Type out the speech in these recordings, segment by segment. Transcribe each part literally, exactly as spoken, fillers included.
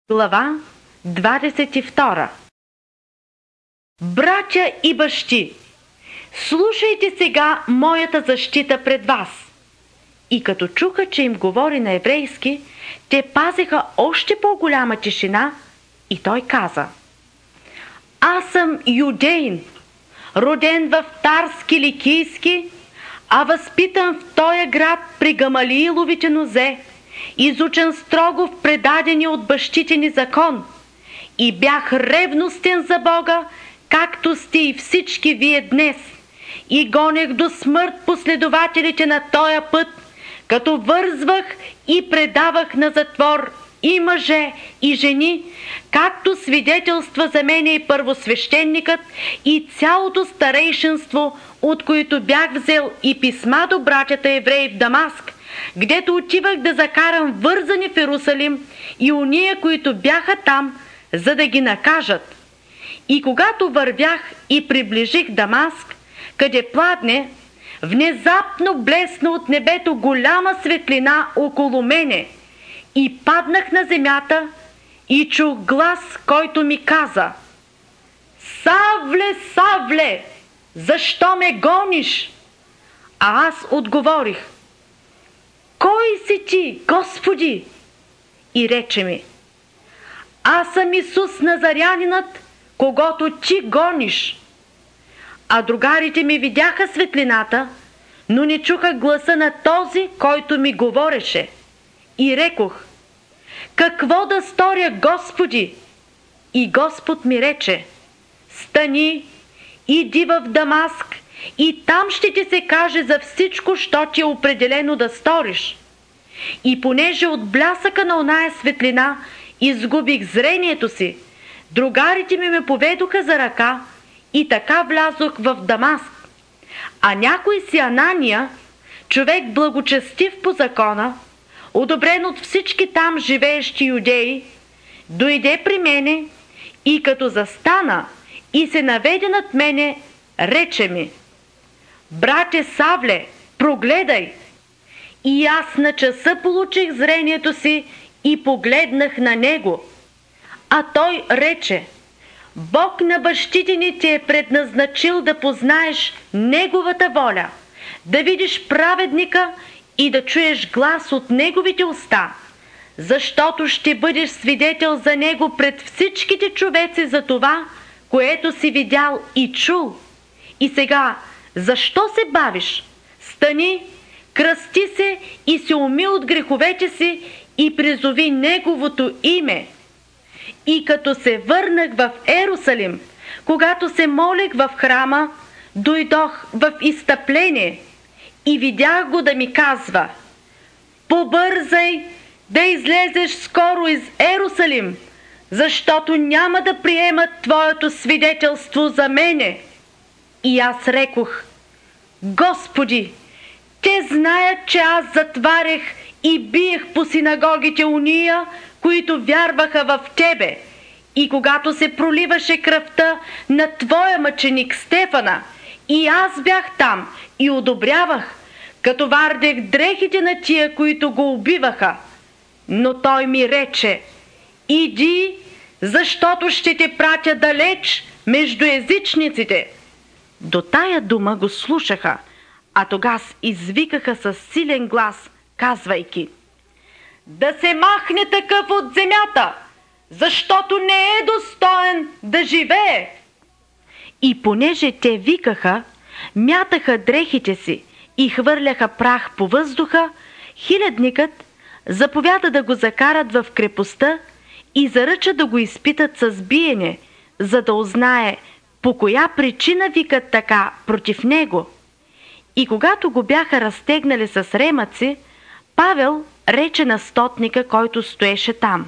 Глава двадесет и втора. Братя и бащи, слушайте сега моята защита пред вас. И като чуха, че им говори на еврейски, те пазеха още по-голяма тишина и той каза: Аз съм юдеин, роден в Тарски Ликийски, а възпитан в тоя град при Гамалииловите нозе, изучен строго в предадени от бащите ни закон, и бях ревностен за Бога, както сте и всички вие днес, и гонех до смърт последователите на тоя път, като вързвах и предавах на затвор и мъже, и жени, както свидетелства за мене и първосвещеникът, и цялото старейшинство, от които бях взел и писма до братята евреи в Дамаск, гдето отивах да закарам вързани в Иерусалим и уния, които бяха там, за да ги накажат. И когато вървях и приближих Дамаск, къде пладне, внезапно блесна от небето голяма светлина около мене, и паднах на земята и чух глас, който ми каза: Савле, Савле, защо ме гониш? А аз отговорих: Кой си ти, Господи? И рече ми: Аз съм Исус Назарянинът, когото ти гониш. А другарите ми видяха светлината, но не чуха гласа на този, който ми говореше. И рекох: Какво да сторя, Господи? И Господ ми рече: Стани, иди в Дамаск, и там ще ти се каже за всичко, що ти е определено да сториш. И понеже от блясъка на оная светлина изгубих зрението си, другарите ми ме поведоха за ръка и така влязох в Дамаск. А някой си Анания, човек благочестив по закона, одобрен от всички там живеещи юдеи, дойде при мене и като застана и се наведе над мене, рече ми: Брате Савле, прогледай! И аз на часа получих зрението си и погледнах на него. А той рече: Бог на бащите ни ти е предназначил да познаеш Неговата воля, да видиш праведника и да чуеш глас от Неговите уста, защото ще бъдеш свидетел за Него пред всичките човеци за това, което си видял и чул. И сега, защо се бавиш? Стани, кръсти се и се уми от греховете си и призови Неговото име. И като се върнах в Иерусалим, когато се молех в храма, дойдох в изтъпление и видях го да ми казва: Побързай да излезеш скоро из Иерусалим, защото няма да приемат твоето свидетелство за мене. И аз рекох: Господи, те знаят, че аз затварях и биех по синагогите уния, които вярваха в Тебе. И когато се проливаше кръвта на Твоя мъченик Стефана, и аз бях там и одобрявах, като вардех дрехите на тия, които го убиваха. Но той ми рече: Иди, защото ще те пратя далеч между езичниците. До тая дума го слушаха, а тогас извикаха със силен глас, казвайки: Да се махне такъв от земята, защото не е достоен да живее. И понеже те викаха, мятаха дрехите си и хвърляха прах по въздуха, хилядникът заповяда да го закарат в крепостта и заръча да го изпитат с биене, за да узнае по коя причина викат така против него. И когато го бяха разтегнали с ремъци, Павел рече на стотника, който стоеше там: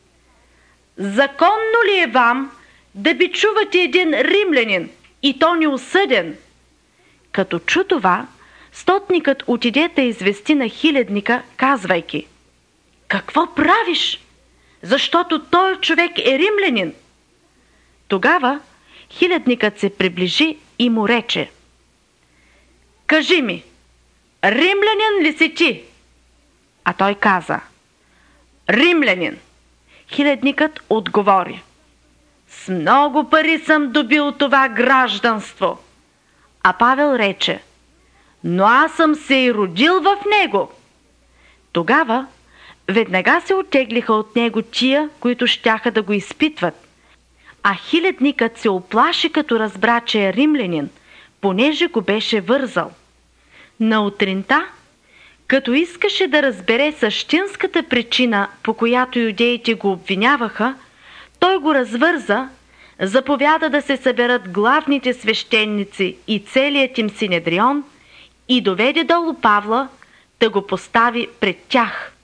Законно ли е вам да бичувате един римлянин, и то неосъден? Като чу това, стотникът отиде да извести на хилядника, казвайки: Какво правиш? Защото той човек е римлянин. Тогава хилядникът се приближи и му рече: Кажи ми, римлянин ли си ти? А той каза: Римлянин. Хилядникът отговори: с много пари съм добил това гражданство. А Павел рече: но аз съм се и родил в него. Тогава веднага се оттеглиха от него тия, които щяха да го изпитват. А хилядникът се оплаши, като разбра, че е римлянин, понеже го беше вързал. На утринта, като искаше да разбере същинската причина, по която юдеите го обвиняваха, той го развърза, заповяда да се съберат главните свещеници и целият им синедрион и доведе долу Павла, да го постави пред тях.